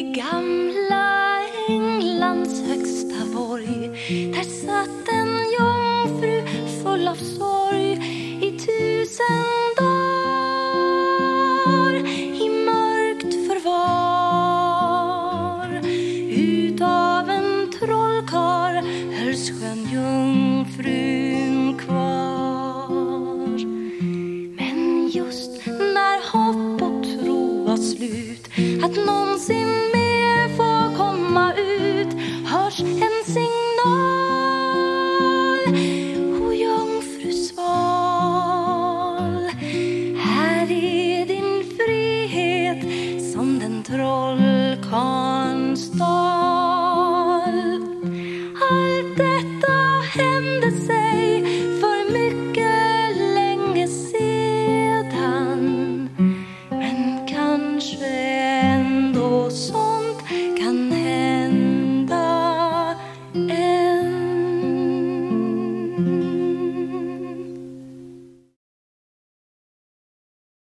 Gamla Englands högsta borg, där satt en jungfru full av sorg i 1000 dagar i mörkt förvar. Utav en trollkarl hölls skön jungfrun kvar. Men just när hopp och tro var slut att någonsin mer få komma ut, hörs en signal. O jungfru sval, här är din frihet som den trollkarln stal.